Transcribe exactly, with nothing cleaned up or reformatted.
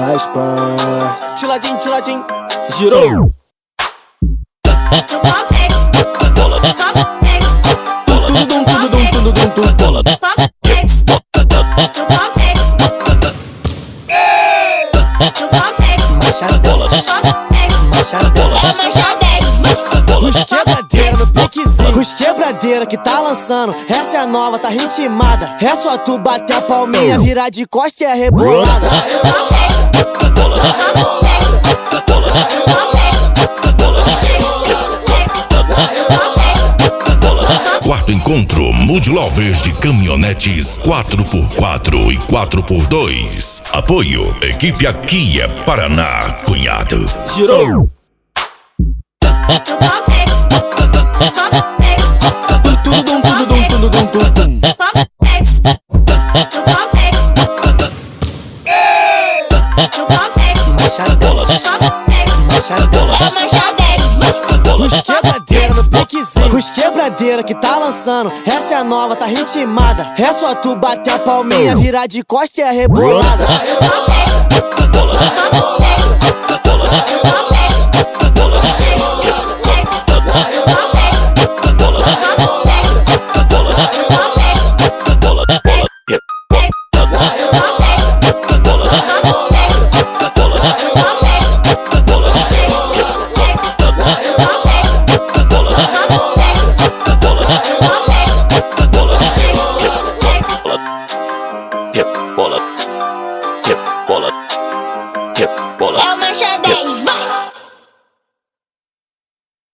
Espanha. Tiladinho, tiladinho. Girou. Tudo dum, tudo dum, tudo dum, tudo dum. Machadelas, machadelas. Os quebradeira no piquezinho. Os quebradeira que tá lançando. Essa é a nova, tá ritmada. É só tu bater a palminha, virar de costa e é rebolada. Quarto encontro Mood Lovers de caminhonetes quatro por quatro e quatro por dois. Apoio Equipe Aqui é Paraná, cunhado. Girou. Tudo dum, tudo dum, tudo dum, tudo dum. Machadelas, machadelas. Os quebradeira no piquezinho. Os quebradeira que tá lançando. Essa é a nova, tá ritmada. É só tu bater a palminha, virar de costa e é rebolada.